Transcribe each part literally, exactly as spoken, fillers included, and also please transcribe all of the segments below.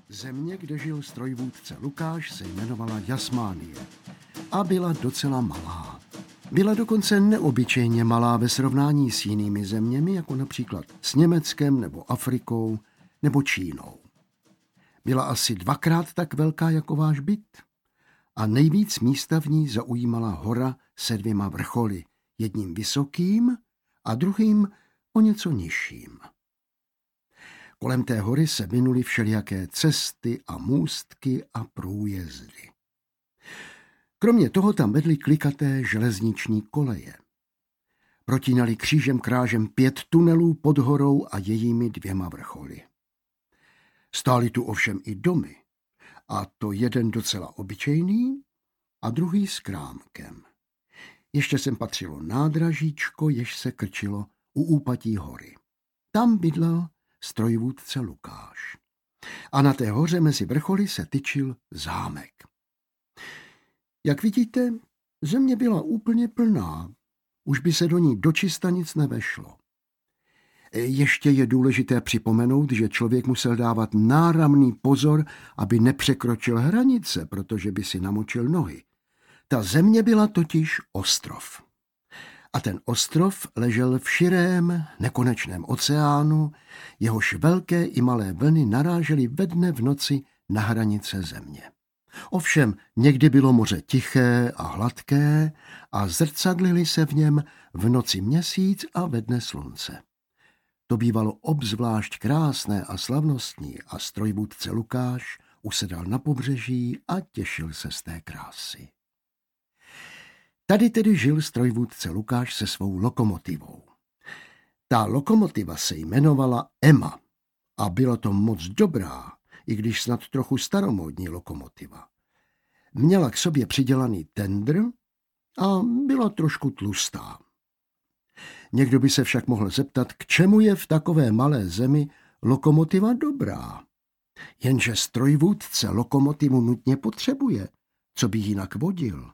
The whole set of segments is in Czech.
Země, kde žil strojvůdce Lukáš, se jmenovala Jasmánie a byla docela malá. Byla dokonce neobyčejně malá ve srovnání s jinými zeměmi, jako například s Německem nebo Afrikou nebo Čínou. Byla asi dvakrát tak velká jako váš byt a nejvíc místa v ní zaujímala hora se dvěma vrcholy, jedním vysokým a druhým o něco nižším. Kolem té hory se vinuly všelijaké cesty a můstky a průjezdy. Kromě toho tam vedly klikaté železniční koleje. Protínali křížem krážem pět tunelů pod horou a jejími dvěma vrcholy. Stály tu ovšem i domy, a to jeden docela obyčejný a druhý s krámkem. Ještě sem patřilo nádražíčko, jež se krčilo u úpatí hory. Tam bydlel strojvůdce Lukáš. A na té hoře mezi vrcholy se tyčil zámek. Jak vidíte, země byla úplně plná. Už by se do ní dočista nic nevešlo. Ještě je důležité připomenout, že člověk musel dávat náramný pozor, aby nepřekročil hranice, protože by si namočil nohy. Ta země byla totiž ostrov. A ten ostrov ležel v širém, nekonečném oceánu, jehož velké i malé vlny narážely ve dne v noci na hranice země. Ovšem, někdy bylo moře tiché a hladké a zrcadlily se v něm v noci měsíc a ve dne slunce. To bývalo obzvlášť krásné a slavnostní a strojvůdce Lukáš usedal na pobřeží a těšil se z té krásy. Tady tedy žil strojvůdce Lukáš se svou lokomotivou. Ta lokomotiva se jmenovala Ema a byla to moc dobrá, i když snad trochu staromódní lokomotiva. Měla k sobě přidělaný tendr a byla trošku tlustá. Někdo by se však mohl zeptat, k čemu je v takové malé zemi lokomotiva dobrá. Jenže strojvůdce lokomotivu nutně potřebuje, co by jinak vodil.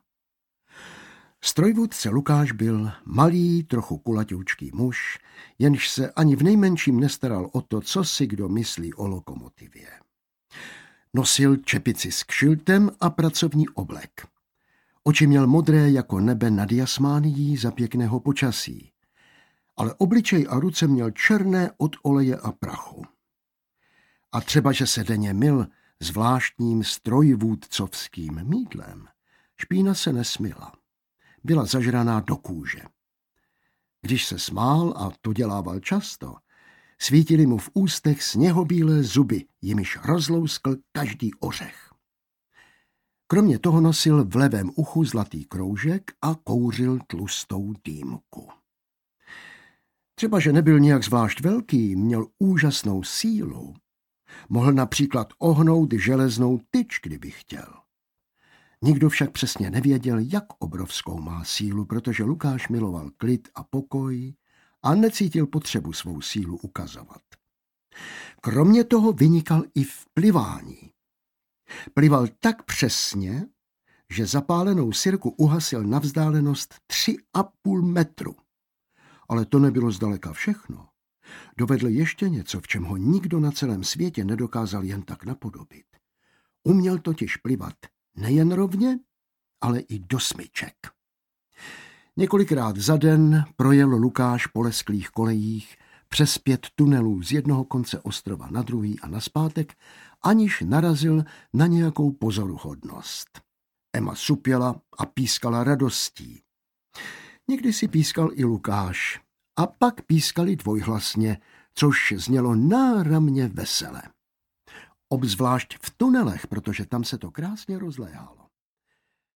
Strojvůdce Lukáš byl malý, trochu kulatoučký muž, jenž se ani v nejmenším nestaral o to, co si kdo myslí o lokomotivě. Nosil čepici s kšiltem a pracovní oblek. Oči měl modré jako nebe nad Jasmánií za pěkného počasí, ale obličej a ruce měl černé od oleje a prachu. A třeba, že se denně myl zvláštním strojvůdcovským mýdlem, špína se nesmyla. Byla zažraná do kůže. Když se smál, a to dělával často, svítily mu v ústech sněhobílé zuby, jimiž rozlouskl každý ořech. Kromě toho nosil v levém uchu zlatý kroužek a kouřil tlustou dýmku. Třeba, že nebyl nijak zvlášť velký, měl úžasnou sílu. Mohl například ohnout železnou tyč, kdyby chtěl. Nikdo však přesně nevěděl, jak obrovskou má sílu, protože Lukáš miloval klid a pokoj a necítil potřebu svou sílu ukazovat. Kromě toho vynikal i v plivání. Plival tak přesně, že zapálenou sirku uhasil na vzdálenost tři a půl metru. Ale to nebylo zdaleka všechno. Dovedl ještě něco, v čem ho nikdo na celém světě nedokázal jen tak napodobit. Uměl totiž plivat nejen rovně, ale i do smyček. Několikrát za den projel Lukáš po lesklých kolejích přes pět tunelů z jednoho konce ostrova na druhý a nazpátek, aniž narazil na nějakou pozoruhodnost. Ema supěla a pískala radostí. Někdy si pískal i Lukáš a pak pískali dvojhlasně, což znělo náramně vesele. Obzvlášť v tunelech, protože tam se to krásně rozléhalo.